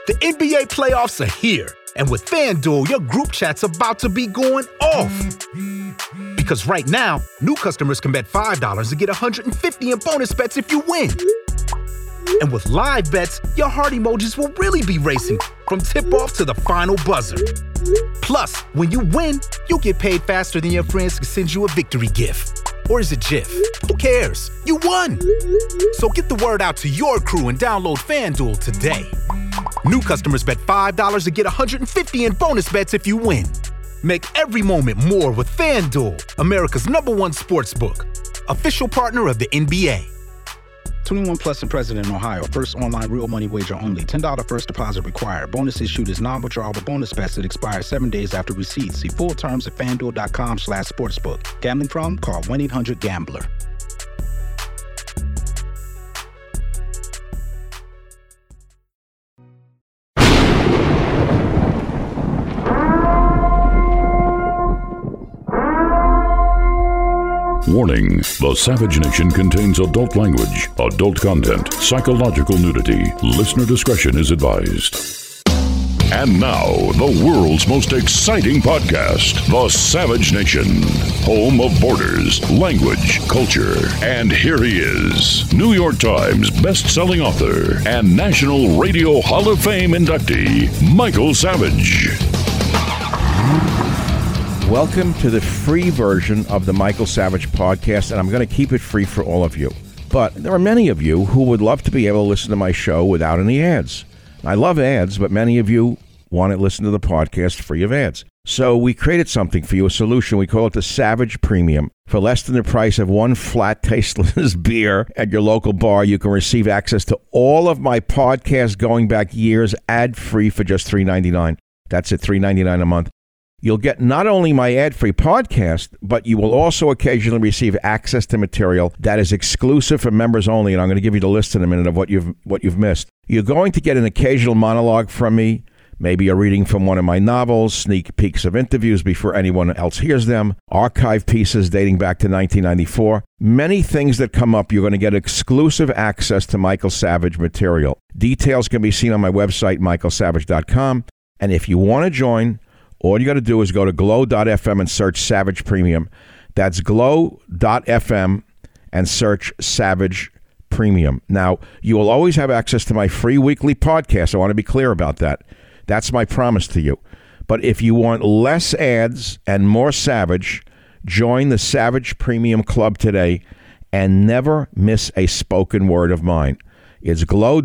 The NBA playoffs are here, and with FanDuel, your group chat's about to be going off. Because right now, new customers can bet $5 to get $150 in bonus bets if you win. And with live bets, your heart emojis will really be racing from tip-off to the final buzzer. Plus, when you win, you'll get paid faster than your friends can send you a victory gift. Or is it GIF? Who cares? You won! So get the word out to your crew and download FanDuel today. New customers bet $5 to get $150 in bonus bets if you win. Make every moment more with FanDuel, America's #1 sportsbook. Official partner of the NBA. 21 plus and present in Ohio. First online real money wager only. $10 first deposit required. Bonus issued is non-withdrawable bonus bets that expire 7 days after receipt. See full terms at FanDuel.com/sportsbook. Gambling problem? Call 1-800-GAMBLER. Warning, the Savage Nation contains adult language, adult content, psychological nudity. Listener discretion is advised. And now, the world's most exciting podcast, The Savage Nation, home of borders, language, culture. And here he is, New York Times best-selling author and National Radio Hall of Fame inductee, Michael Savage. Welcome to the free version of the Michael Savage podcast, and I'm going to keep it free for all of you. But there are many of you who would love to be able to listen to my show without any ads. I love ads, but many of you want to listen to the podcast free of ads. So we created something for you, a solution. We call it the Savage Premium. For less than the price of one flat, tasteless beer at your local bar, you can receive access to all of my podcasts going back years, ad-free for just $3.99. That's at $3.99 a month. You'll get not only my ad-free podcast, but you will also occasionally receive access to material that is exclusive for members only, and I'm going to give you the list in a minute of what you've missed. You're going to get an occasional monologue from me, maybe a reading from one of my novels, sneak peeks of interviews before anyone else hears them, archive pieces dating back to 1994. Many things that come up, you're going to get exclusive access to Michael Savage material. Details can be seen on my website, michaelsavage.com, and if you want to join, all you got to do is go to glow.fm and search Savage Premium. That's glow.fm and search Savage Premium. Now, you will always have access to my free weekly podcast. I want to be clear about that. That's my promise to you. But if you want less ads and more Savage, join the Savage Premium Club today and never miss a spoken word of mine. It's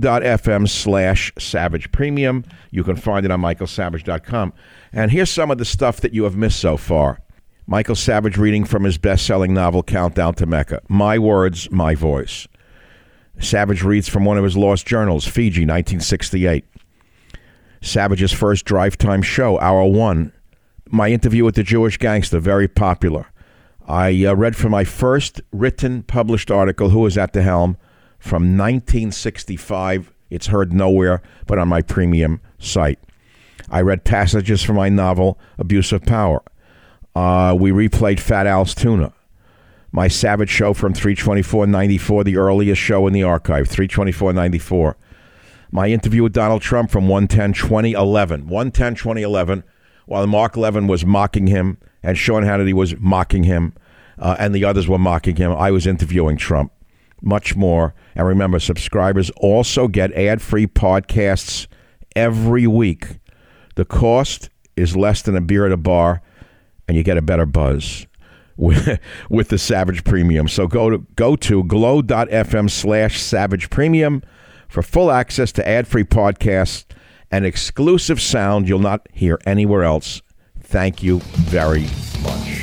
glow.fm/Savage Premium. You can find it on michaelsavage.com. And here's some of the stuff that you have missed so far. Michael Savage reading from his best-selling novel, Countdown to Mecca. My words, my voice. Savage reads from one of his lost journals, Fiji, 1968. Savage's first drive time show, Hour One. My interview with the Jewish gangster, very popular. I read from my first written, published article, Who Was at the Helm, from 1965. It's heard nowhere but on my premium site. I read passages from my novel, Abuse of Power. We replayed Fat Al's Tuna. My Savage show from 3/24/94, the earliest show in the archive, 3/24/94. My interview with Donald Trump from 1/10/2011. 1/10/2011, while Mark Levin was mocking him and Sean Hannity was mocking him and the others were mocking him, I was interviewing Trump. Much more. And remember, subscribers also get ad-free podcasts every week. The cost is less than a beer at a bar, and you get a better buzz with the Savage Premium. So go to glow.fm/Savage Premium for full access to ad-free podcasts and exclusive sound you'll not hear anywhere else. Thank you very much.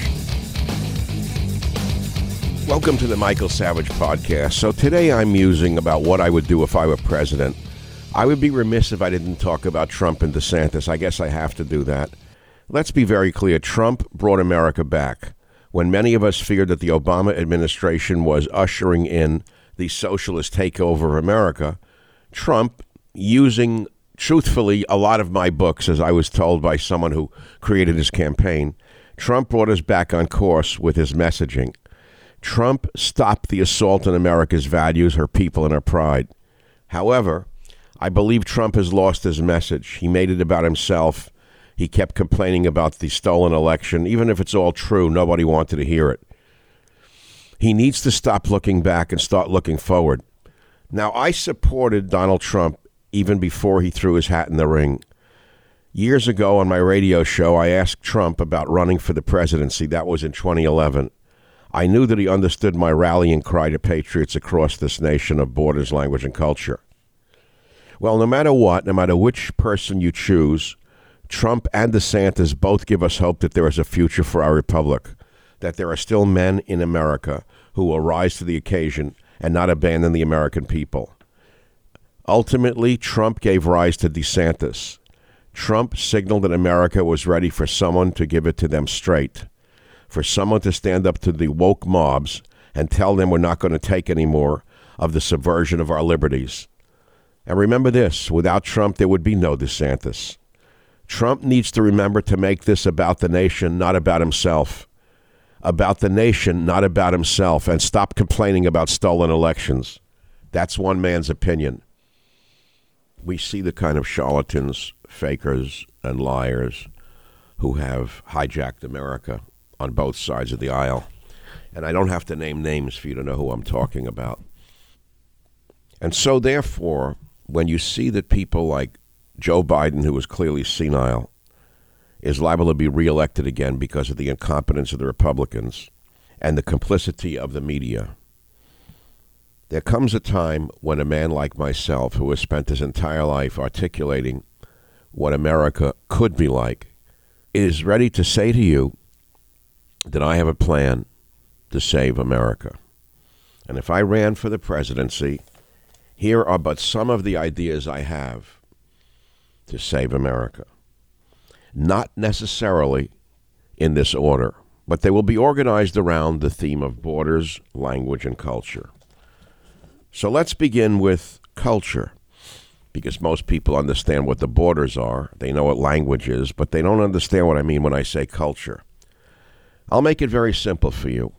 Welcome to the Michael Savage podcast. So today I'm musing about what I would do if I were president. I would be remiss if I didn't talk about Trump and DeSantis. I guess I have to do that. Let's be very clear. Trump brought America back. When many of us feared that the Obama administration was ushering in the socialist takeover of America, Trump, using, truthfully, a lot of my books, as I was told by someone who created his campaign, Trump brought us back on course with his messaging. Trump stopped the assault on America's values, her people, and her pride. However, I believe Trump has lost his message. He made it about himself. He kept complaining about the stolen election. Even if it's all true, nobody wanted to hear it. He needs to stop looking back and start looking forward. Now, I supported Donald Trump even before he threw his hat in the ring. Years ago on my radio show, I asked Trump about running for the presidency. That was in 2011. I knew that he understood my rallying cry to patriots across this nation of borders, language, and culture. Well, no matter what, no matter which person you choose, Trump and DeSantis both give us hope that there is a future for our republic, that there are still men in America who will rise to the occasion and not abandon the American people. Ultimately, Trump gave rise to DeSantis. Trump signaled that America was ready for someone to give it to them straight, for someone to stand up to the woke mobs and tell them we're not going to take any more of the subversion of our liberties. And remember this, without Trump, there would be no DeSantis. Trump needs to remember to make this about the nation, not about himself. About the nation, not about himself, and stop complaining about stolen elections. That's one man's opinion. We see the kind of charlatans, fakers, and liars who have hijacked America on both sides of the aisle. And I don't have to name names for you to know who I'm talking about. And so, therefore, when you see that people like Joe Biden, who is clearly senile, is liable to be reelected again because of the incompetence of the Republicans and the complicity of the media, there comes a time when a man like myself, who has spent his entire life articulating what America could be like, is ready to say to you that I have a plan to save America. And if I ran for the presidency, here are but some of the ideas I have to save America. Not necessarily in this order, but they will be organized around the theme of borders, language, and culture. So let's begin with culture, because most people understand what the borders are. They know what language is, but they don't understand what I mean when I say culture. I'll make it very simple for you.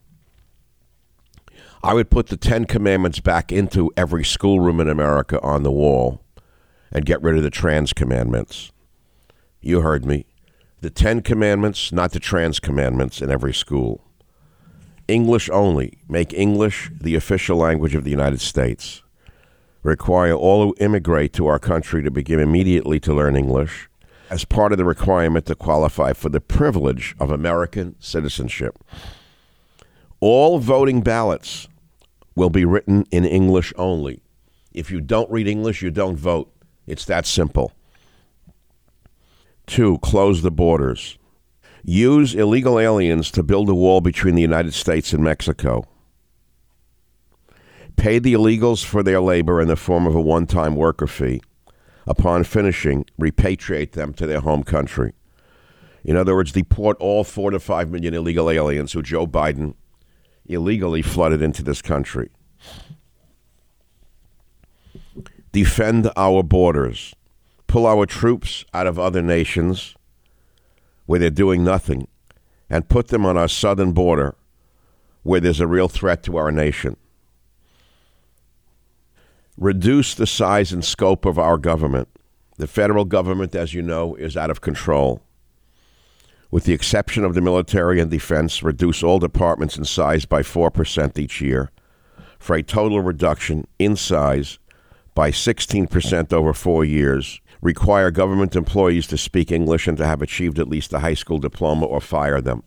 I would put the 10 Commandments back into every schoolroom in America on the wall and get rid of the trans commandments. You heard me. The 10 Commandments, not the trans commandments, in every school. English only. Make English the official language of the United States. Require all who immigrate to our country to begin immediately to learn English as part of the requirement to qualify for the privilege of American citizenship. All voting ballots will be written in English only. If you don't read English, you don't vote. It's that simple. 2, close the borders. Use illegal aliens to build a wall between the United States and Mexico. Pay the illegals for their labor in the form of a one-time worker fee. Upon finishing, repatriate them to their home country. In other words, deport all 4 to 5 million illegal aliens who Joe Biden illegally flooded into this country. Defend our borders. Pull our troops out of other nations where they're doing nothing and put them on our southern border where there's a real threat to our nation. Reduce the size and scope of our government. The federal government, as you know, is out of control. With the exception of the military and defense, reduce all departments in size by 4% each year, for a total reduction in size by 16% over 4 years. Require government employees to speak English and to have achieved at least a high school diploma or fire them.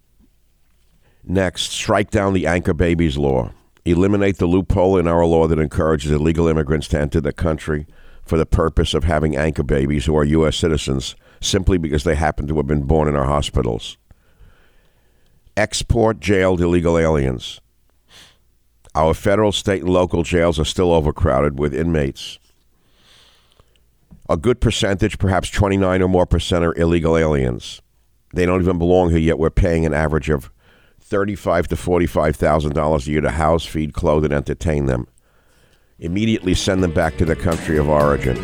Next, strike down the anchor babies law. Eliminate the loophole in our law that encourages illegal immigrants to enter the country for the purpose of having anchor babies who are U.S. citizens simply because they happen to have been born in our hospitals. Export jailed illegal aliens. Our federal, state, and local jails are still overcrowded with inmates. A good percentage, perhaps 29 or more percent, are illegal aliens. They don't even belong here, yet we're paying an average of $35,000 to $45,000 a year to house, feed, clothe, and entertain them. Immediately send them back to their country of origin.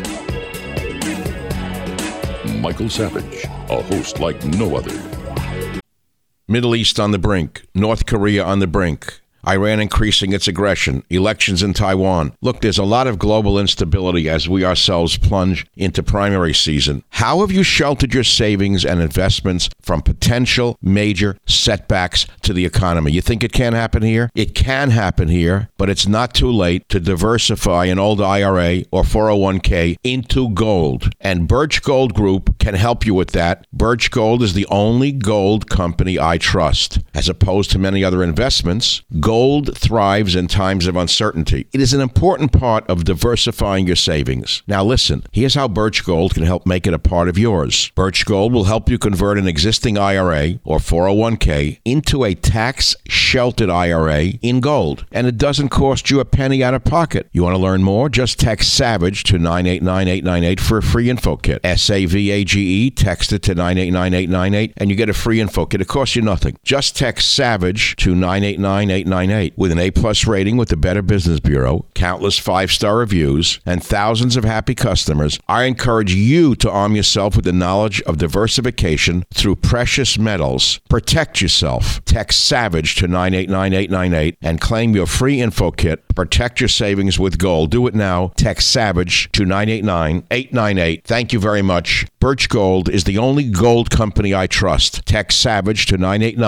Michael Savage, a host like no other. Middle East on the brink. North Korea on the brink. Iran increasing its aggression, elections in Taiwan. Look, there's a lot of global instability as we ourselves plunge into primary season. How have you sheltered your savings and investments from potential major setbacks to the economy? You think it can happen here? It can happen here, but it's not too late to diversify an old IRA or 401k into gold. And Birch Gold Group can help you with that. Birch Gold is the only gold company I trust. As opposed to many other investments, gold thrives in times of uncertainty. It is an important part of diversifying your savings. Now listen, here's how Birch Gold can help make it a part of yours. Birch Gold will help you convert an existing IRA or 401k into a tax-sheltered IRA in gold. And it doesn't cost you a penny out of pocket. You want to learn more? Just text SAVAGE to 989898 for a free info kit. SAVAGE, text it to 989898 and you get a free info kit. It costs you nothing. Just text SAVAGE to 989898. With an A-plus rating with the Better Business Bureau, countless 5-star reviews, and thousands of happy customers, I encourage you to arm yourself with the knowledge of diversification through precious metals. Protect yourself. Text SAVAGE to 989898 and claim your free info kit. Protect your savings with gold. Do it now. Text SAVAGE to 989898. Thank you very much. Birch Gold is the only gold company I trust. Text SAVAGE to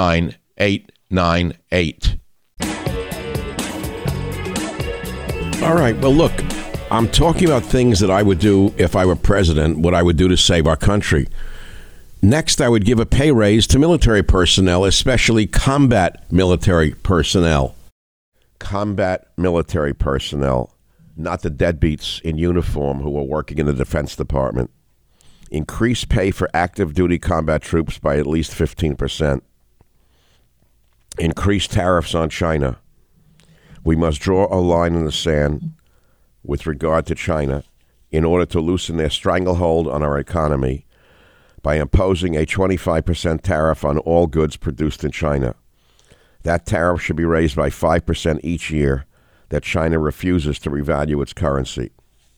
989898. All right, well, look, I'm talking about things that I would do if I were president, what I would do to save our country. Next, I would give a pay raise to military personnel, especially combat military personnel. Combat military personnel, not the deadbeats in uniform who are working in the Defense Department. Increase pay for active duty combat troops by at least 15%. Increase tariffs on China. We must draw a line in the sand with regard to China in order to loosen their stranglehold on our economy by imposing a 25% tariff on all goods produced in China. That tariff should be raised by 5% each year that China refuses to revalue its currency.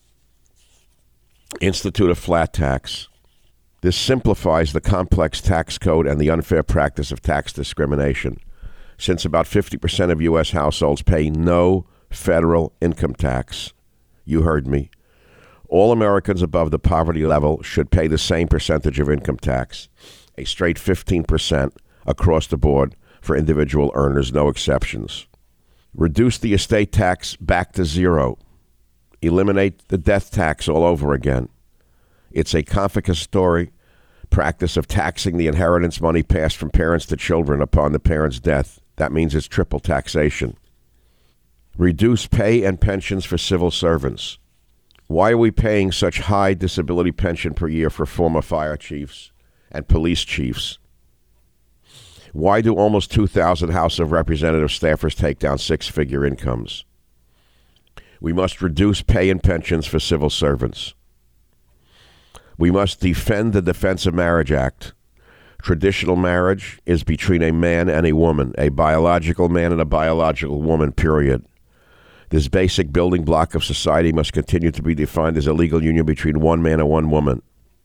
Institute a flat tax. This simplifies the complex tax code and the unfair practice of tax discrimination, since about 50% of U.S. households pay no federal income tax. You heard me. All Americans above the poverty level should pay the same percentage of income tax, a straight 15% across the board for individual earners, no exceptions. Reduce the estate tax back to zero. Eliminate the death tax all over again. It's a confiscatory practice of taxing the inheritance money passed from parents to children upon the parent's death. That means it's triple taxation. Reduce pay and pensions for civil servants. Why are we paying such high disability pension per year for former fire chiefs and police chiefs? Why do almost 2,000 House of Representatives staffers take down six-figure incomes? We must reduce pay and pensions for civil servants. We must defend the Defense of Marriage Act. Traditional marriage is between a man and a woman, a biological man and a biological woman, period. This basic building block of society must continue to be defined as a legal union between one man and one woman.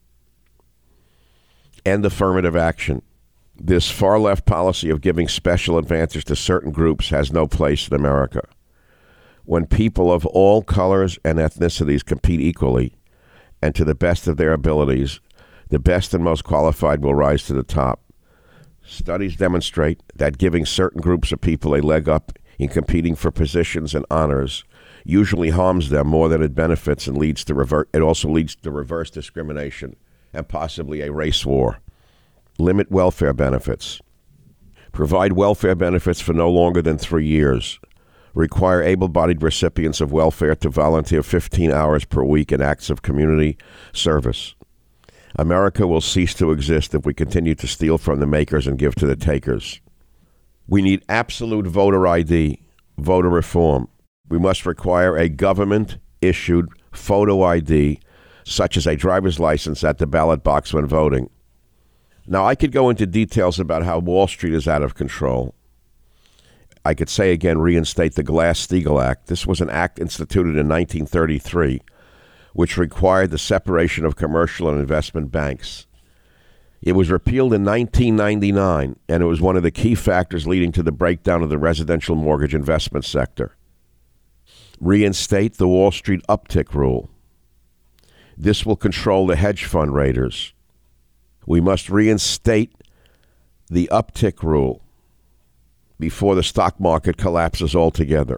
End affirmative action. This far-left policy of giving special advantage to certain groups has no place in America. When people of all colors and ethnicities compete equally and to the best of their abilities, the best and most qualified will rise to the top. Studies demonstrate that giving certain groups of people a leg up in competing for positions and honors usually harms them more than it benefits and leads to it also leads to reverse discrimination and possibly a race war. Limit welfare benefits. Provide welfare benefits for no longer than 3 years. Require able-bodied recipients of welfare to volunteer 15 hours per week in acts of community service. America will cease to exist if we continue to steal from the makers and give to the takers. We need absolute voter ID, voter reform. We must require a government-issued photo ID, such as a driver's license at the ballot box when voting. Now, I could go into details about how Wall Street is out of control. I could say again, reinstate the Glass-Steagall Act. This was an act instituted in 1933, which required the separation of commercial and investment banks. It was repealed in 1999, and it was one of the key factors leading to the breakdown of the residential mortgage investment sector. Reinstate the Wall Street uptick rule. This will control the hedge fund raiders. We must reinstate the uptick rule before the stock market collapses altogether.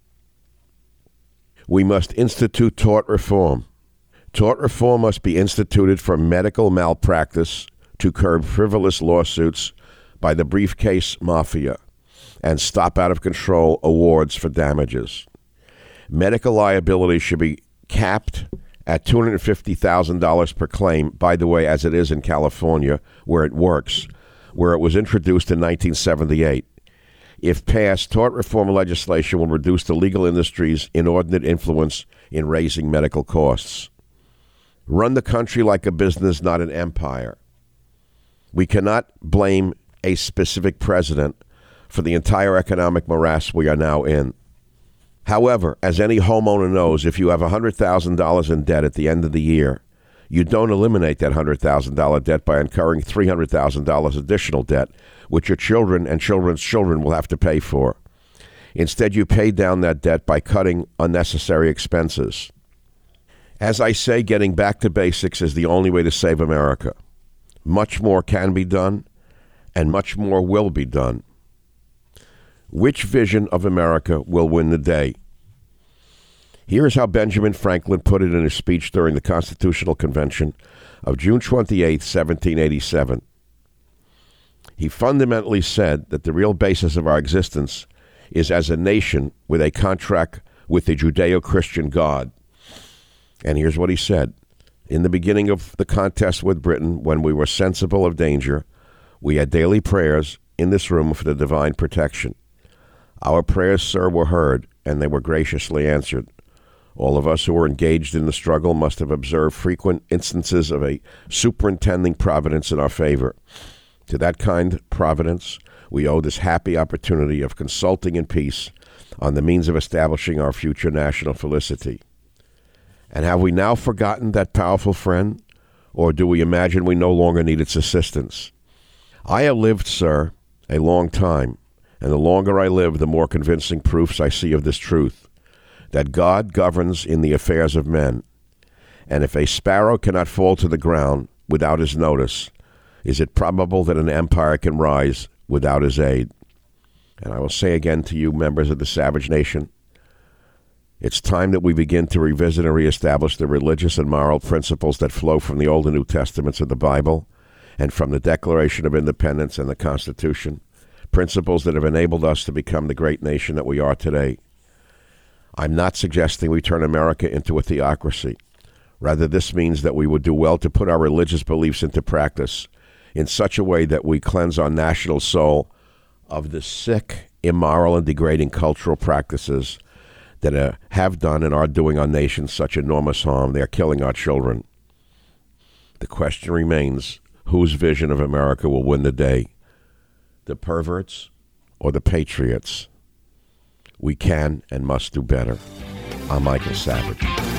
We must institute tort reform. Tort reform must be instituted for medical malpractice to curb frivolous lawsuits by the briefcase mafia and stop out-of-control awards for damages. Medical liability should be capped at $250,000 per claim, by the way, as it is in California, where it works, where it was introduced in 1978. If passed, tort reform legislation will reduce the legal industry's inordinate influence in raising medical costs. Run the country like a business, not an empire. We cannot blame a specific president for the entire economic morass we are now in. However, as any homeowner knows, if you have $100,000 in debt at the end of the year, you don't eliminate that $100,000 debt by incurring $300,000 additional debt, which your children and children's children will have to pay for. Instead, you pay down that debt by cutting unnecessary expenses. As I say, getting back to basics is the only way to save America. Much more can be done, and much more will be done. Which vision of America will win the day? Here is how Benjamin Franklin put it in his speech during the Constitutional Convention of June 28, 1787. He fundamentally said that the real basis of our existence is as a nation with a contract with the Judeo-Christian God. And here's what he said. In the beginning of the contest with Britain, when we were sensible of danger, we had daily prayers in this room for the divine protection. Our prayers, sir, were heard, and they were graciously answered. All of us who were engaged in the struggle must have observed frequent instances of a superintending providence in our favor. To that kind providence, we owe this happy opportunity of consulting in peace on the means of establishing our future national felicity. And have we now forgotten that powerful friend, or do we imagine we no longer need its assistance? I have lived, sir, a long time, and the longer I live, the more convincing proofs I see of this truth, that God governs in the affairs of men. And if a sparrow cannot fall to the ground without his notice, is it probable that an empire can rise without his aid? And I will say again to you, members of the Savage Nation, it's time that we begin to revisit and reestablish the religious and moral principles that flow from the Old and New Testaments of the Bible and from the Declaration of Independence and the Constitution, principles that have enabled us to become the great nation that we are today. I'm not suggesting we turn America into a theocracy. Rather, this means that we would do well to put our religious beliefs into practice in such a way that we cleanse our national soul of the sick, immoral, and degrading cultural practices that have done and are doing our nation such enormous harm. They are killing our children. The question remains, whose vision of America will win the day? The perverts or the patriots? We can and must do better. I'm Michael Savage.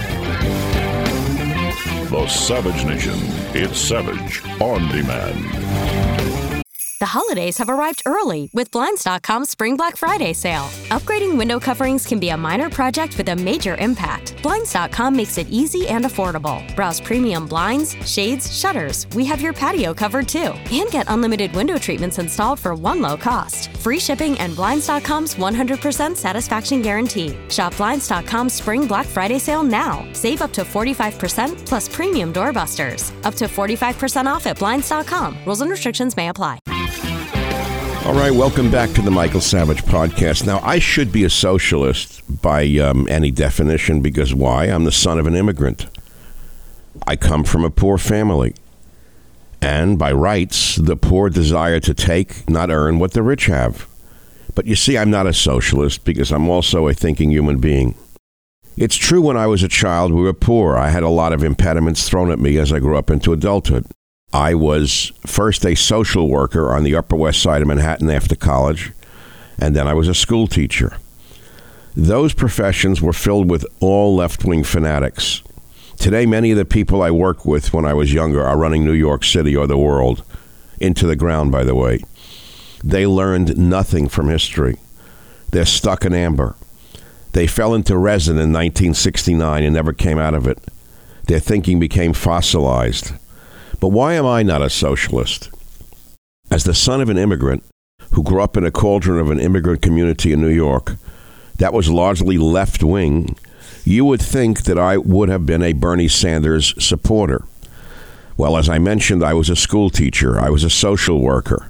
The Savage Nation. It's Savage on demand. The holidays have arrived early with Blinds.com's Spring Black Friday sale. Upgrading window coverings can be a minor project with a major impact. Blinds.com makes it easy and affordable. Browse premium blinds, shades, shutters. We have your patio covered too. And get unlimited window treatments installed for one low cost. Free shipping and Blinds.com's 100% satisfaction guarantee. Shop Blinds.com's Spring Black Friday sale now. Save up to 45% plus premium doorbusters. Up to 45% off at Blinds.com. Rules and restrictions may apply. All right, welcome back to the Michael Savage Podcast. Now, I should be a socialist by any definition, because why? I'm the son of an immigrant. I come from a poor family. And by rights, the poor desire to take, not earn, what the rich have. But you see, I'm not a socialist because I'm also a thinking human being. It's true when I was a child, we were poor. I had a lot of impediments thrown at me as I grew up into adulthood. I was first a social worker on the Upper West Side of Manhattan after college, and then I was a school teacher. Those professions were filled with all left-wing fanatics. Today, many of the people I worked with when I was younger are running New York City or the world into the ground, by the way. They learned nothing from history. They're stuck in amber. They fell into resin in 1969 and never came out of it. Their thinking became fossilized. But why am I not a socialist? As the son of an immigrant who grew up in a cauldron of an immigrant community in New York that was largely left-wing, you would think that I would have been a Bernie Sanders supporter. Well, as I mentioned, I was a school teacher. I was a social worker.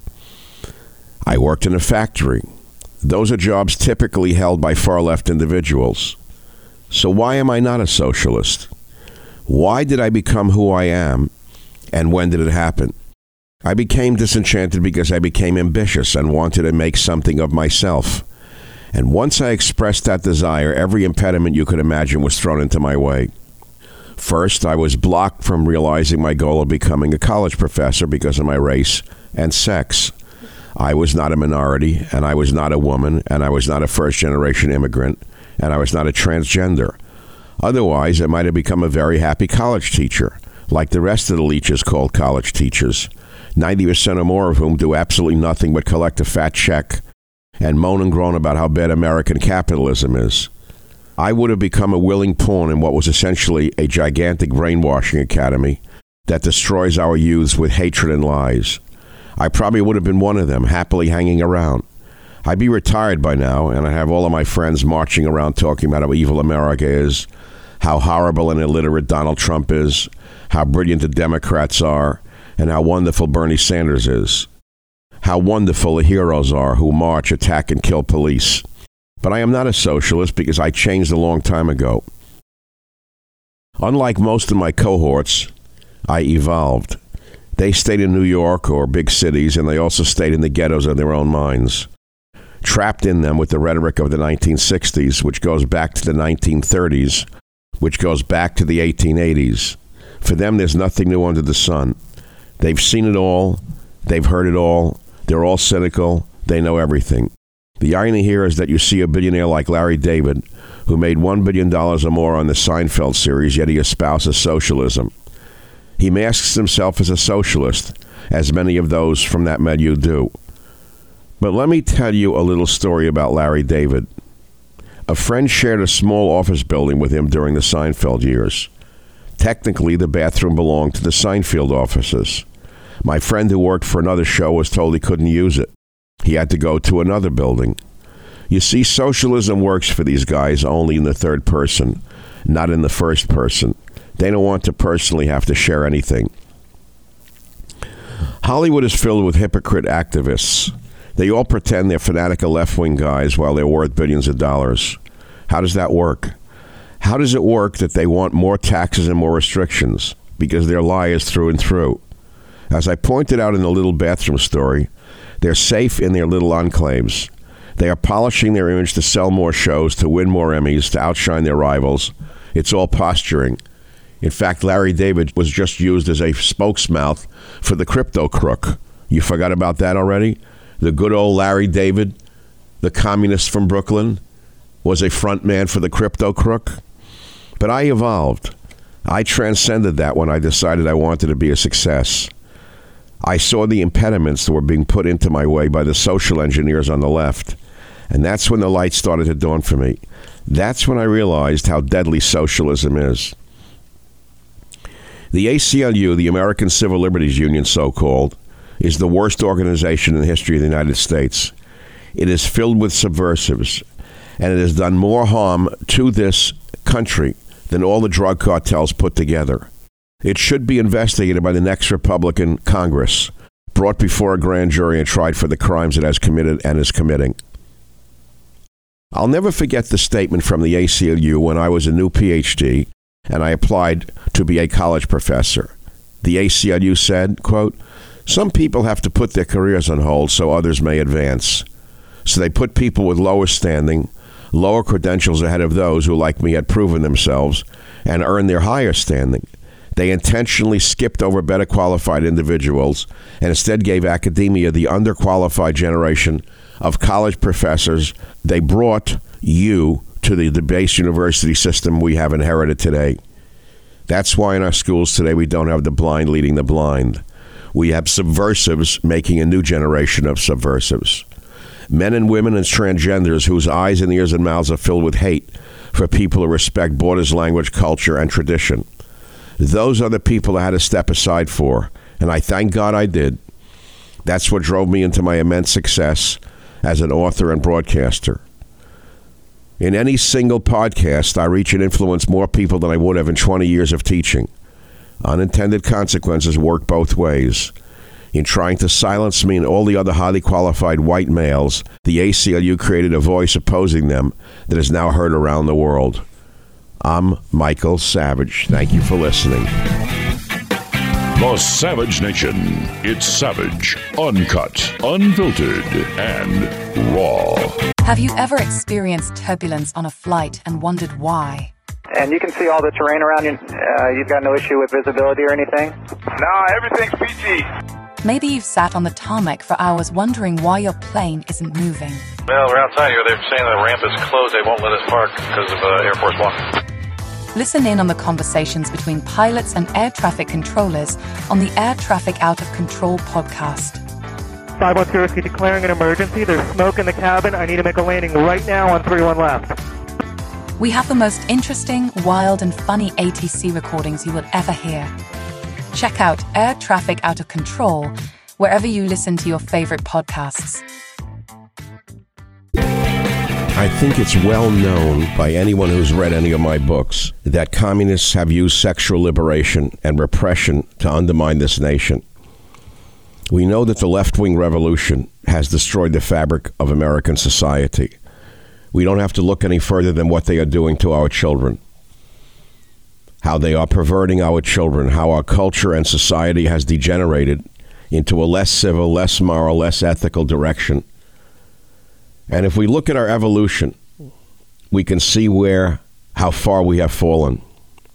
I worked in a factory. Those are jobs typically held by far-left individuals. So why am I not a socialist? Why did I become who I am, and when did it happen? I became disenchanted because I became ambitious and wanted to make something of myself. And once I expressed that desire, every impediment you could imagine was thrown into my way. First, I was blocked from realizing my goal of becoming a college professor because of my race and sex. I was not a minority, and I was not a woman, and I was not a first-generation immigrant, and I was not a transgender. Otherwise, I might have become a very happy college teacher, like the rest of the leeches called college teachers, 90% or more of whom do absolutely nothing but collect a fat check and moan and groan about how bad American capitalism is. I would have become a willing pawn in what was essentially a gigantic brainwashing academy that destroys our youths with hatred and lies. I probably would have been one of them, happily hanging around. I'd be retired by now, and I'd have all of my friends marching around talking about how evil America is, how horrible and illiterate Donald Trump is, how brilliant the Democrats are, and how wonderful Bernie Sanders is. How wonderful the heroes are who march, attack, and kill police. But I am not a socialist because I changed a long time ago. Unlike most of my cohorts, I evolved. They stayed in New York or big cities, and they also stayed in the ghettos of their own minds, trapped in them with the rhetoric of the 1960s, which goes back to the 1930s, which goes back to the 1880s. For them, there's nothing new under the sun. They've seen it all. They've heard it all. They're all cynical. They know everything. The irony here is that you see a billionaire like Larry David, who made $1 billion or more on the Seinfeld series, yet he espouses socialism. He masks himself as a socialist, as many of those from that milieu do. But let me tell you a little story about Larry David. A friend shared a small office building with him during the Seinfeld years. Technically, the bathroom belonged to the Seinfeld offices. My friend who worked for another show was told he couldn't use it. He had to go to another building. You see, socialism works for these guys only in the third person, not in the first person. They don't want to personally have to share anything. Hollywood is filled with hypocrite activists. They all pretend they're fanatical left-wing guys while they're worth billions of dollars. How does that work? How does it work that they want more taxes and more restrictions? Because they're liars through and through. As I pointed out in the little bathroom story, they're safe in their little enclaves. They are polishing their image to sell more shows, to win more Emmys, to outshine their rivals. It's all posturing. In fact, Larry David was just used as a spokesmouth for the crypto crook. You forgot about that already? The good old Larry David, the communist from Brooklyn, was a front man for the crypto crook. But I evolved. I transcended that when I decided I wanted to be a success. I saw the impediments that were being put into my way by the social engineers on the left. And that's when the light started to dawn for me. That's when I realized how deadly socialism is. The ACLU, the American Civil Liberties Union, so-called, is the worst organization in the history of the United States. It is filled with subversives, and it has done more harm to this country than all the drug cartels put together. It should be investigated by the next Republican Congress, brought before a grand jury and tried for the crimes it has committed and is committing. I'll never forget the statement from the ACLU when I was a new PhD and I applied to be a college professor. The ACLU said, quote, "Some people have to put their careers on hold so others may advance. So they put people with lower standing, lower credentials ahead of those who, like me, had proven themselves and earned their higher standing. They intentionally skipped over better qualified individuals and instead gave academia the underqualified generation of college professors. They brought you to the debased university system we have inherited today. That's why in our schools today we don't have the blind leading the blind. We have subversives making a new generation of subversives. Men and women and transgenders whose eyes and ears and mouths are filled with hate for people who respect borders, language, culture, and tradition. Those are the people I had to step aside for, and I thank God I did. That's what drove me into my immense success as an author and broadcaster. In any single podcast, I reach and influence more people than I would have in 20 years of teaching. Unintended consequences work both ways. In trying to silence me and all the other highly qualified white males, the ACLU created a voice opposing them that is now heard around the world. I'm Michael Savage. Thank you for listening. The Savage Nation. It's savage, uncut, unfiltered, and raw. Have you ever experienced turbulence on a flight and wondered why? And you can see all the terrain around you. You've got no issue with visibility or anything? No, everything's PG. Maybe you've sat on the tarmac for hours wondering why your plane isn't moving. Well, we're outside here. They're saying the ramp is closed. They won't let us park because of Air Force One. Listen in on the conversations between pilots and air traffic controllers on the Air Traffic Out of Control podcast. 510 declaring an emergency. There's smoke in the cabin. I need to make a landing right now on 31 left. We have the most interesting, wild, and funny ATC recordings you will ever hear. Check out Air Traffic Out of Control wherever you listen to your favorite podcasts. I think it's well known by anyone who's read any of my books that communists have used sexual liberation and repression to undermine this nation. We know that the left-wing revolution has destroyed the fabric of American society. We don't have to look any further than what they are doing to our children. How they are perverting our children, how our culture and society has degenerated into a less civil, less moral, less ethical direction. And if we look at our evolution, we can see how far we have fallen.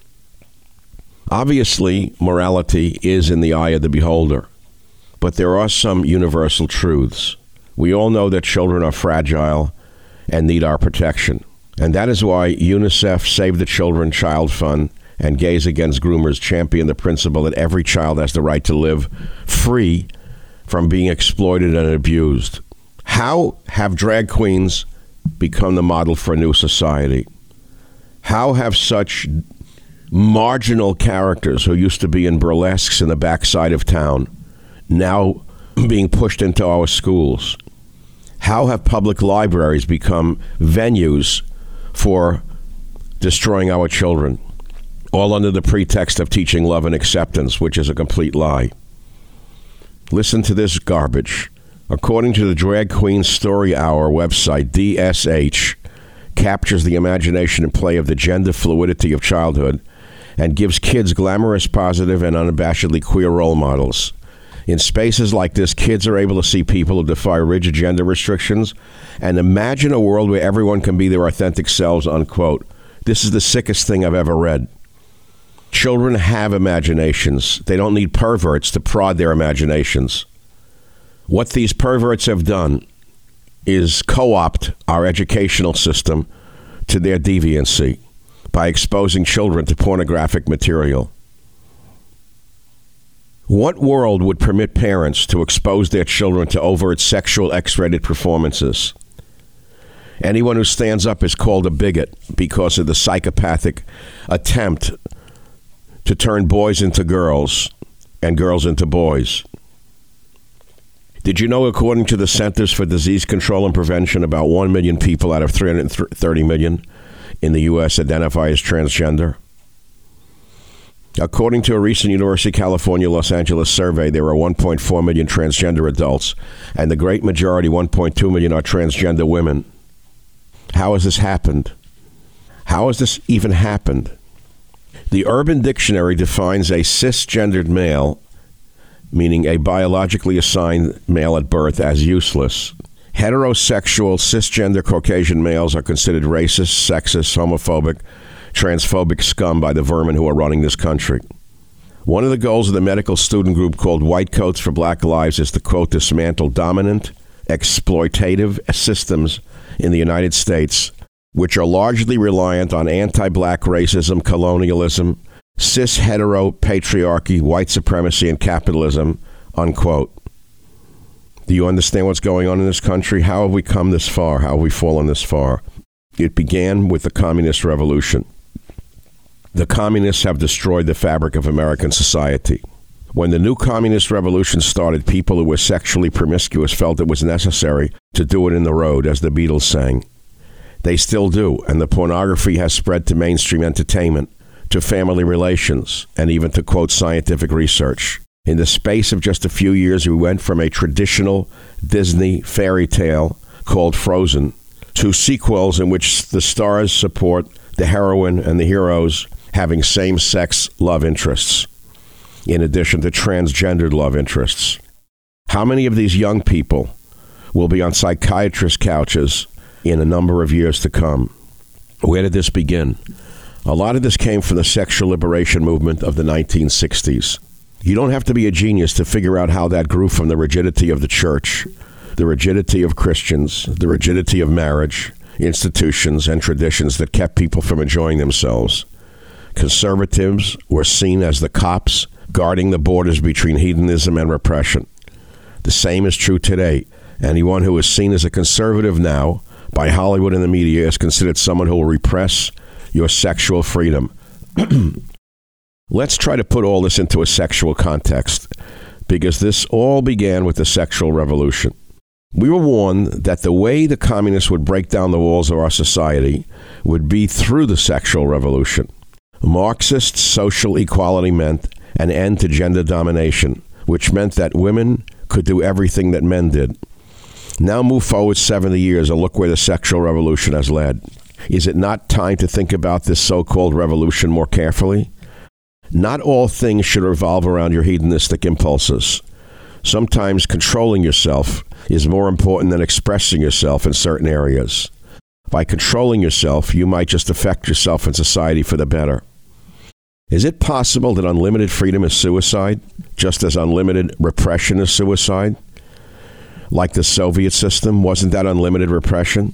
Obviously, morality is in the eye of the beholder, but there are some universal truths. We all know that children are fragile and need our protection. And that is why UNICEF, Save the Children, Child Fund, and Gays Against Groomers champion the principle that every child has the right to live free from being exploited and abused. How have drag queens become the model for a new society? How have such marginal characters who used to be in burlesques in the backside of town now being pushed into our schools? How have public libraries become venues for destroying our children, all under the pretext of teaching love and acceptance, which is a complete lie? Listen to this garbage. According to the Drag Queen Story Hour website, DSH captures the imagination and play of the gender fluidity of childhood and gives kids glamorous, positive, and unabashedly queer role models. In spaces like this, kids are able to see people who defy rigid gender restrictions and imagine a world where everyone can be their authentic selves, unquote. This is the sickest thing I've ever read. Children have imaginations. They don't need perverts to prod their imaginations. What these perverts have done is co-opt our educational system to their deviancy by exposing children to pornographic material. What world would permit parents to expose their children to overt sexual X-rated performances? Anyone who stands up is called a bigot because of the psychopathic attempt to turn boys into girls and girls into boys. Did you know, according to the Centers for Disease Control and Prevention, about 1 million people out of 330 million in the U.S. identify as transgender? According to a recent University of California, Los Angeles survey, there are 1.4 million transgender adults, and the great majority, 1.2 million, are transgender women. How has this happened? How has this even happened? The Urban Dictionary defines a cisgendered male, meaning a biologically assigned male at birth, as useless. Heterosexual, cisgender Caucasian males are considered racist, sexist, homophobic, transphobic scum by the vermin who are running this country. One of the goals of the medical student group called White Coats for Black Lives is to, quote, dismantle dominant, exploitative systems in the United States, which are largely reliant on anti-black racism, colonialism, cis hetero patriarchy, white supremacy, and capitalism, unquote. Do you understand what's going on in this country? How have we come this far? How have we fallen this far? It began with the communist revolution. The communists have destroyed the fabric of American society. When the new communist revolution started, people who were sexually promiscuous felt it was necessary to do it in the road, as the Beatles sang. They still do, and the pornography has spread to mainstream entertainment, to family relations, and even to, quote, scientific research. In the space of just a few years, we went from a traditional Disney fairy tale called Frozen to sequels in which the stars support the heroine and the heroes having same-sex love interests, in addition to transgendered love interests. How many of these young people will be on psychiatrist couches in a number of years to come? Where did this begin? A lot of this came from the sexual liberation movement of the 1960s. You don't have to be a genius to figure out how that grew from the rigidity of the church, the rigidity of Christians, the rigidity of marriage, institutions, and traditions that kept people from enjoying themselves. Conservatives were seen as the cops guarding the borders between hedonism and repression. The same is true today. Anyone who is seen as a conservative now by Hollywood and the media is considered someone who will repress your sexual freedom. Let's try to put all this into a sexual context, because this all began with the sexual revolution. We were warned that the way the communists would break down the walls of our society would be through the sexual revolution. Marxist social equality meant an end to gender domination, which meant that women could do everything that men did. Now move forward 70 years and look where the sexual revolution has led. Is it not time to think about this so-called revolution more carefully? Not all things should revolve around your hedonistic impulses. Sometimes controlling yourself is more important than expressing yourself in certain areas. By controlling yourself, you might just affect yourself and society for the better. Is it possible that unlimited freedom is suicide, just as unlimited repression is suicide? Like the Soviet system, wasn't that unlimited repression?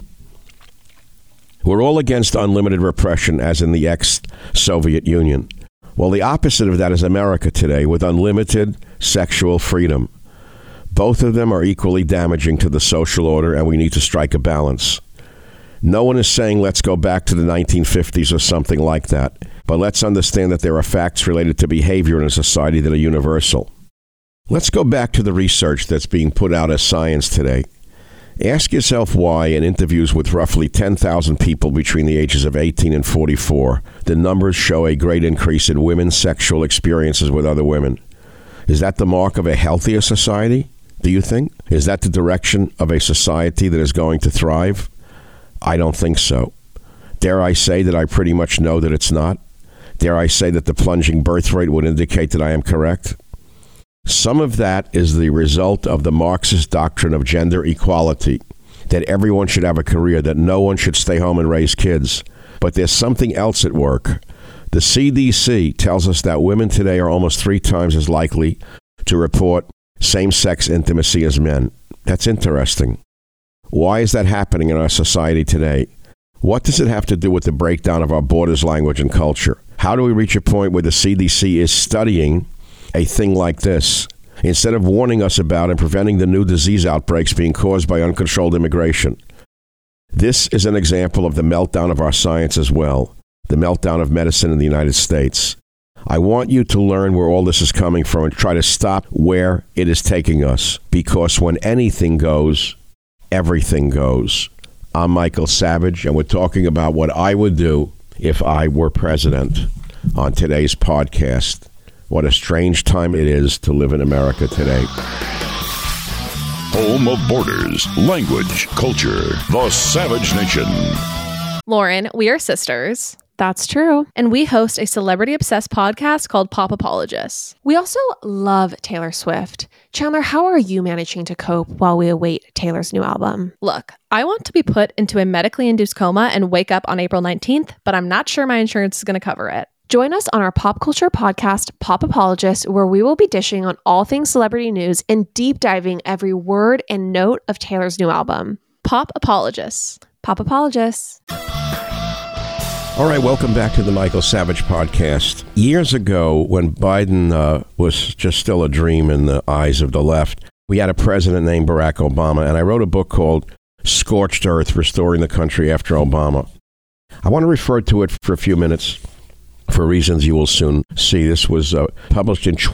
We're all against unlimited repression, as in the ex-Soviet Union. Well, the opposite of that is America today, with unlimited sexual freedom. Both of them are equally damaging to the social order, and we need to strike a balance. No one is saying let's go back to the 1950s or something like that, but let's understand that there are facts related to behavior in a society that are universal. Let's go back to the research that's being put out as science today. Ask yourself why, in interviews with roughly 10,000 people between the ages of 18 and 44, the numbers show a great increase in women's sexual experiences with other women. Is that the mark of a healthier society, do you think? Is that the direction of a society that is going to thrive? I don't think so. Dare I say that I pretty much know that it's not? Dare I say that the plunging birth rate would indicate that I am correct? Some of that is the result of the Marxist doctrine of gender equality, that everyone should have a career, that no one should stay home and raise kids. But there's something else at work. The CDC tells us that women today are almost 3 times as likely to report same-sex intimacy as men. That's interesting. Why is that happening in our society today? What does it have to do with the breakdown of our borders, language, and culture? How do we reach a point where the CDC is studying a thing like this, instead of warning us about and preventing the new disease outbreaks being caused by uncontrolled immigration? This is an example of the meltdown of our science as well, the meltdown of medicine in the United States. I want you to learn where all this is coming from and try to stop where it is taking us, because when anything goes, everything goes. I'm Michael Savage, and we're talking about what I would do if I were president on today's podcast. What a strange time it is to live in America today. Home of borders, language, culture, the Savage Nation. Lauren, we are sisters. That's true. And we host a celebrity-obsessed podcast called Pop Apologists. We also love Taylor Swift. Chandler, how are you managing to cope while we await Taylor's new album? Look, I want to be put into a medically induced coma and wake up on April 19th, but I'm not sure my insurance is going to cover it. Join us on our pop culture podcast, Pop Apologists, where we will be dishing on all things celebrity news and deep diving every word and note of Taylor's new album. Pop Apologists. Pop Apologists. All right, welcome back to the Michael Savage Podcast. Years ago, when Biden was just still a dream in the eyes of the left, we had a president named Barack Obama, and I wrote a book called Scorched Earth, Restoring the Country After Obama. I want to refer to it for a few minutes for reasons you will soon see. This was published in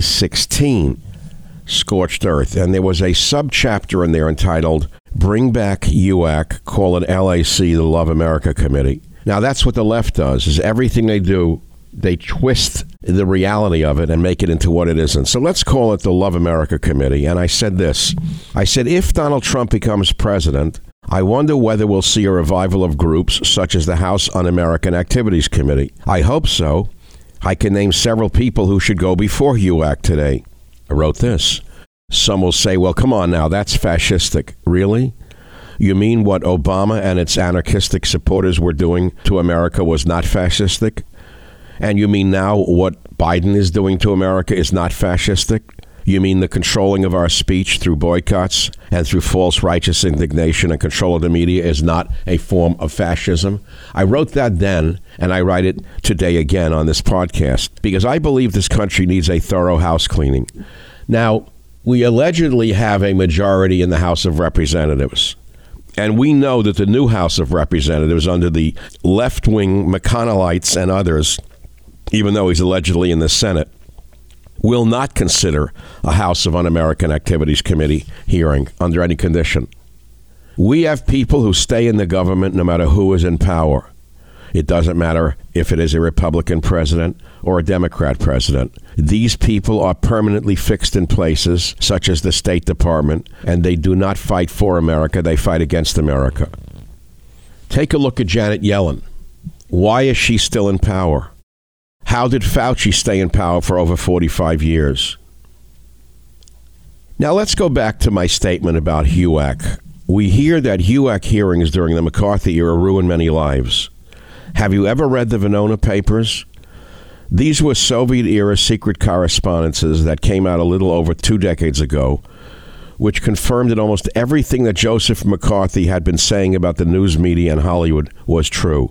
2016, Scorched Earth, and there was a subchapter in there entitled Bring Back UAC, call it LAC, the Love America Committee. Now, that's what the left does, is everything they do, they twist the reality of it and make it into what it isn't. So let's call it the Love America Committee. And I said this. I said, if Donald Trump becomes president, I wonder whether we'll see a revival of groups such as the House Un-American Activities Committee. I hope so. I can name several people who should go before UAC today. I wrote this. Some will say, well, come on now, that's fascistic. Really? You mean what Obama and its anarchistic supporters were doing to America was not fascistic? And you mean now what Biden is doing to America is not fascistic? You mean the controlling of our speech through boycotts and through false righteous indignation and control of the media is not a form of fascism? I wrote that then, and I write it today again on this podcast, because I believe this country needs a thorough house cleaning. Now, we allegedly have a majority in the House of Representatives. And we know that the new House of Representatives under the left-wing McConnellites and others, even though he's allegedly in the Senate, will not consider a House of Un-American Activities Committee hearing under any condition. We have people who stay in the government no matter who is in power. It doesn't matter if it is a Republican president or a Democrat president. These people are permanently fixed in places, such as the State Department, and they do not fight for America, they fight against America. Take a look at Janet Yellen. Why is she still in power? How did Fauci stay in power for over 45 years? Now let's go back to my statement about HUAC. We hear that HUAC hearings during the McCarthy era ruined many lives. Have you ever read the Venona papers? These were Soviet-era secret correspondences that came out a little over 2 decades ago, which confirmed that almost everything that Joseph McCarthy had been saying about the news media and Hollywood was true.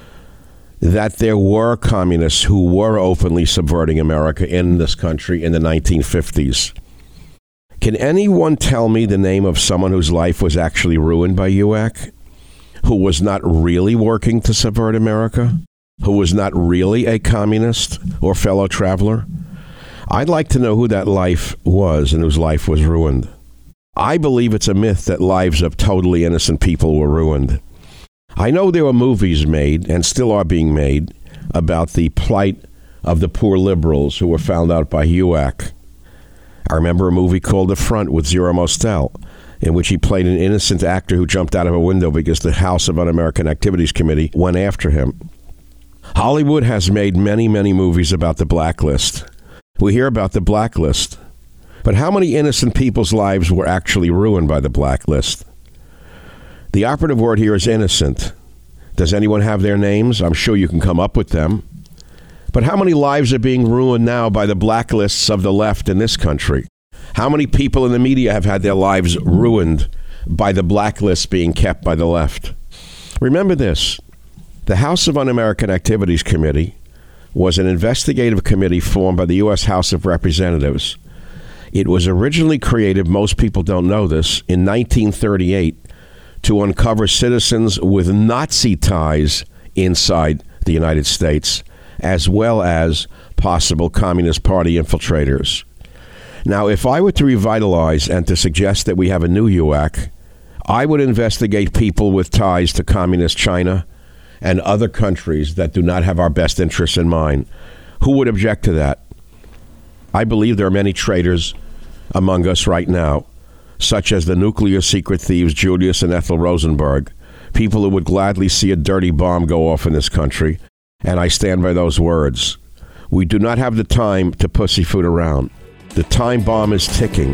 That there were communists who were openly subverting America in this country in the 1950s. Can anyone tell me the name of someone whose life was actually ruined by UAC? Who was not really working to subvert America? Who was not really a communist or fellow traveler? I'd like to know who that life was and whose life was ruined. I believe it's a myth that lives of totally innocent people were ruined. I know there were movies made, and still are being made, about the plight of the poor liberals who were found out by HUAC. I remember a movie called The Front with Zero Mostel, in which he played an innocent actor who jumped out of a window because the House of Un-American Activities Committee went after him. Hollywood has made many, many movies about the blacklist. We hear about the blacklist. But how many innocent people's lives were actually ruined by the blacklist? The operative word here is innocent. Does anyone have their names? I'm sure you can come up with them. But how many lives are being ruined now by the blacklists of the left in this country? How many people in the media have had their lives ruined by the blacklist being kept by the left? Remember this. The House of Un-American Activities Committee was an investigative committee formed by the U.S. House of Representatives. It was originally created, most people don't know this, in 1938 to uncover citizens with Nazi ties inside the United States, as well as possible Communist Party infiltrators. Now, if I were to revitalize and to suggest that we have a new UAC, I would investigate people with ties to Communist China and other countries that do not have our best interests in mind. Who would object to that? I believe there are many traitors among us right now, such as the nuclear secret thieves Julius and Ethel Rosenberg, people who would gladly see a dirty bomb go off in this country, and I stand by those words. We do not have the time to pussyfoot around. The time bomb is ticking.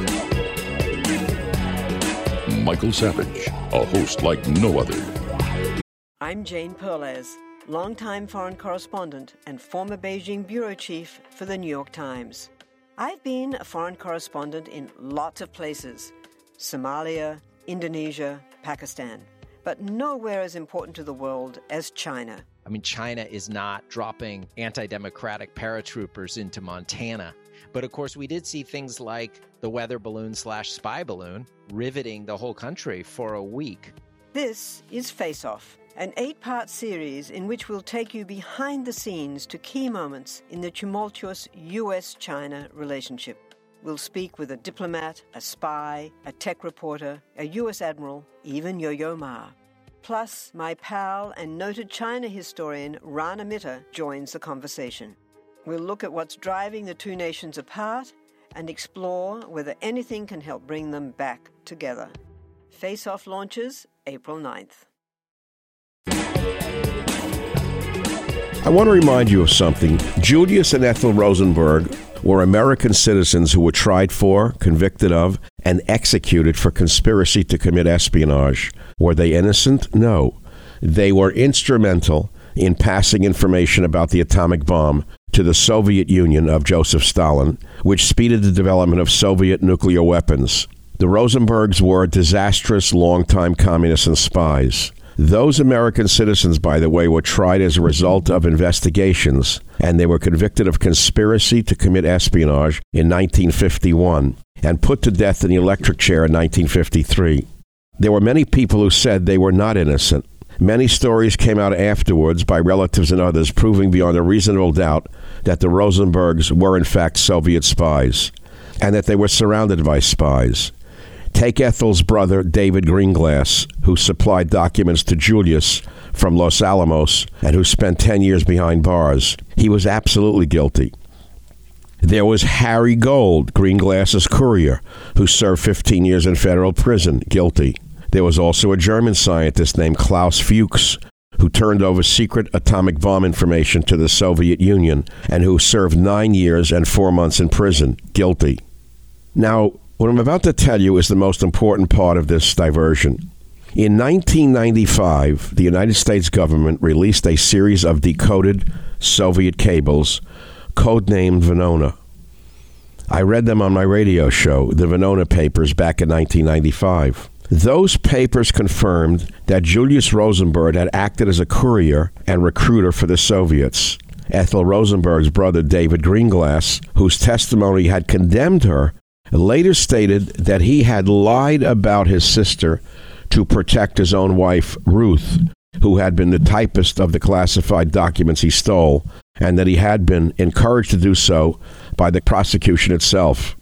Michael Savage, a host like no other. I'm Jane Perlez, longtime foreign correspondent and former Beijing bureau chief for the New York Times. I've been a foreign correspondent in lots of places: Somalia, Indonesia, Pakistan, but nowhere as important to the world as China. mean, China is not dropping anti-democratic paratroopers into Montana. But of course, we did see things like the weather balloon/spy balloon riveting the whole country for a week. This is Face Off, an 8-part series in which we'll take you behind the scenes to key moments in the tumultuous U.S.-China relationship. We'll speak with a diplomat, a spy, a tech reporter, a U.S. admiral, even Yo-Yo Ma. Plus, my pal and noted China historian Rana Mitter joins the conversation. We'll look at what's driving the two nations apart and explore whether anything can help bring them back together. Face Off launches April 9th. I want to remind you of something. Julius and Ethel Rosenberg were American citizens who were tried for, convicted of, and executed for conspiracy to commit espionage. Were they innocent? No. They were instrumental in passing information about the atomic bomb to the Soviet Union of Joseph Stalin, which speeded the development of Soviet nuclear weapons. The Rosenbergs were disastrous, longtime communists and spies. Those American citizens, by the way, were tried as a result of investigations, and they were convicted of conspiracy to commit espionage in 1951 and put to death in the electric chair in 1953. There were many people who said they were not innocent. Many stories came out afterwards by relatives and others proving beyond a reasonable doubt that the Rosenbergs were in fact Soviet spies and that they were surrounded by spies. Take Ethel's brother, David Greenglass, who supplied documents to Julius from Los Alamos and who spent 10 years behind bars. He was absolutely guilty. There was Harry Gold, Greenglass's courier, who served 15 years in federal prison, guilty. There was also a German scientist named Klaus Fuchs, who turned over secret atomic bomb information to the Soviet Union and who served 9 years and 4 months in prison, guilty. Now, what I'm about to tell you is the most important part of this diversion. In 1995, the United States government released a series of decoded Soviet cables, codenamed Venona. I read them on my radio show, the Venona Papers, back in 1995. Those papers confirmed that Julius Rosenberg had acted as a courier and recruiter for the Soviets. Ethel Rosenberg's brother, David Greenglass, whose testimony had condemned her, later stated that he had lied about his sister to protect his own wife, Ruth, who had been the typist of the classified documents he stole, and that he had been encouraged to do so by the prosecution itself.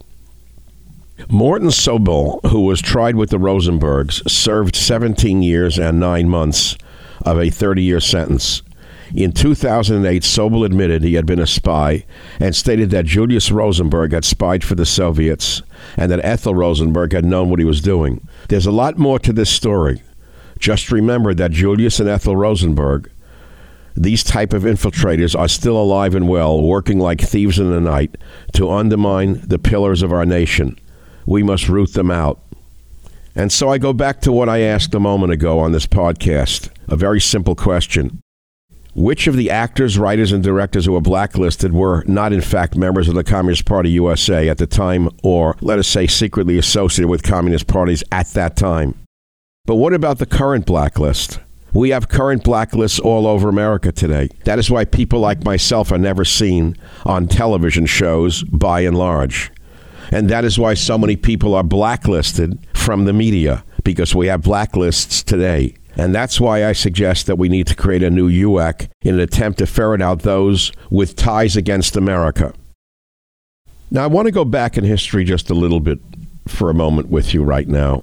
Morton Sobel, who was tried with the Rosenbergs, served 17 years and 9 months of a 30-year sentence. In 2008, Sobel admitted he had been a spy and stated that Julius Rosenberg had spied for the Soviets and that Ethel Rosenberg had known what he was doing. There's a lot more to this story. Just remember that Julius and Ethel Rosenberg, these type of infiltrators, are still alive and well, working like thieves in the night to undermine the pillars of our nation. We must root them out. And so I go back to what I asked a moment ago on this podcast, a very simple question. Which of the actors, writers, and directors who were blacklisted were not, in fact, members of the Communist Party USA at the time, or, let us say, secretly associated with communist parties at that time? But what about the current blacklist? We have current blacklists all over America today. That is why people like myself are never seen on television shows, by and large. And that is why so many people are blacklisted from the media, because we have blacklists today. And that's why I suggest that we need to create a new UAC in an attempt to ferret out those with ties against America. Now, I want to go back in history just a little bit for a moment with you right now.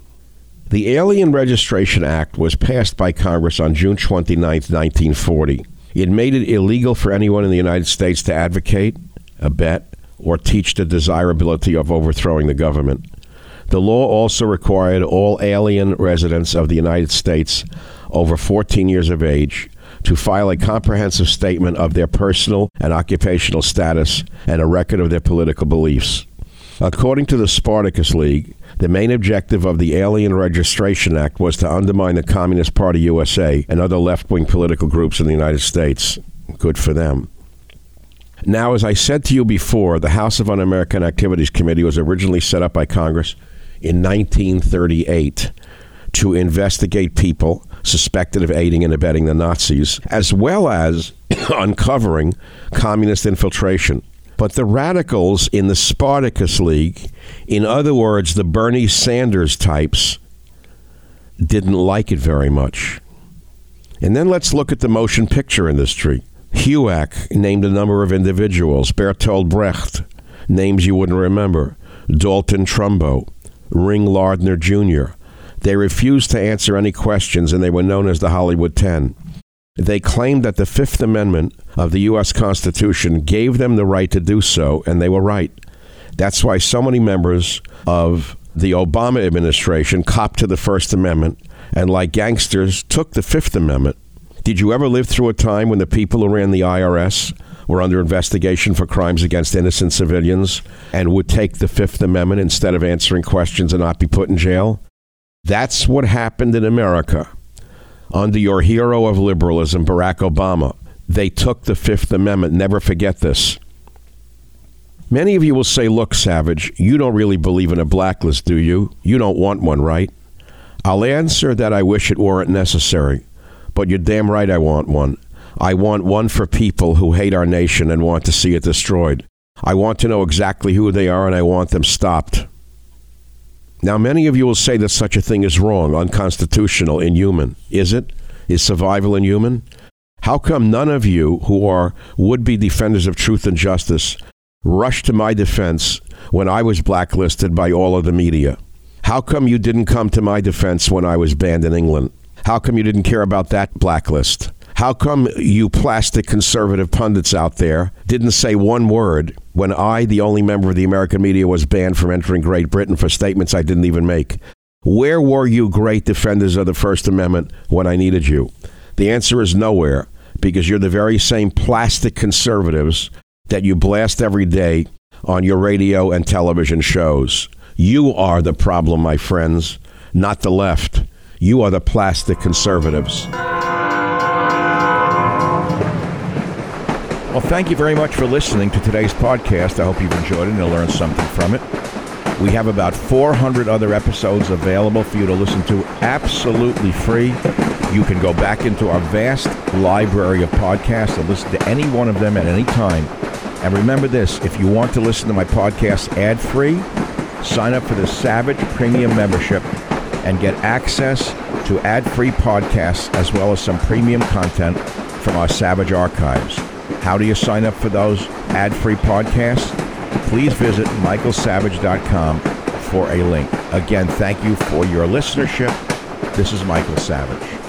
The Alien Registration Act was passed by Congress on June 29, 1940. It made it illegal for anyone in the United States to advocate, abet, or teach the desirability of overthrowing the government. The law also required all alien residents of the United States over 14 years of age to file a comprehensive statement of their personal and occupational status and a record of their political beliefs. According to the Spartacus League, the main objective of the Alien Registration Act was to undermine the Communist Party USA and other left-wing political groups in the United States. Good for them. Now, as I said to you before, the House of Un-American Activities Committee was originally set up by Congress in 1938 to investigate people suspected of aiding and abetting the Nazis, as well as uncovering communist infiltration. But the radicals in the Spartacus League, in other words, the Bernie Sanders types, didn't like it very much. And then let's look at the motion picture industry. HUAC named a number of individuals. Bertolt Brecht, names you wouldn't remember. Dalton Trumbo, Ring Lardner Jr. They refused to answer any questions, and they were known as the Hollywood 10. They claimed that the Fifth Amendment of the U.S. Constitution gave them the right to do so, and they were right. That's why so many members of the Obama administration copped to the First Amendment and, like gangsters, took the Fifth Amendment. Did you ever live through a time when the people who ran the IRS were under investigation for crimes against innocent civilians and would take the Fifth Amendment instead of answering questions and not be put in jail? That's what happened in America under your hero of liberalism, Barack Obama. They took the Fifth Amendment. Never forget this. Many of you will say, look, Savage, you don't really believe in a blacklist, do you? You don't want one, right? I'll answer that I wish it weren't necessary, but you're damn right I want one. I want one for people who hate our nation and want to see it destroyed. I want to know exactly who they are, and I want them stopped. Now, many of you will say that such a thing is wrong, unconstitutional, inhuman. Is it? Is survival inhuman? How come none of you who are would-be defenders of truth and justice rushed to my defense when I was blacklisted by all of the media? How come you didn't come to my defense when I was banned in England? How come you didn't care about that blacklist? How come you plastic conservative pundits out there didn't say one word when I, the only member of the American media, was banned from entering Great Britain for statements I didn't even make? Where were you, great defenders of the First Amendment, when I needed you? The answer is nowhere, because you're the very same plastic conservatives that you blast every day on your radio and television shows. You are the problem, my friends, not the left. You are the plastic conservatives. Well, thank you very much for listening to today's podcast. I hope you've enjoyed it and learned something from it. We have about 400 other episodes available for you to listen to absolutely free. You can go back into our vast library of podcasts and listen to any one of them at any time. And remember this, if you want to listen to my podcast ad-free, sign up for the Savage Premium membership and get access to ad-free podcasts as well as some premium content from our Savage archives. How do you sign up for those ad-free podcasts? Please visit michaelsavage.com for a link. Again, thank you for your listenership. This is Michael Savage.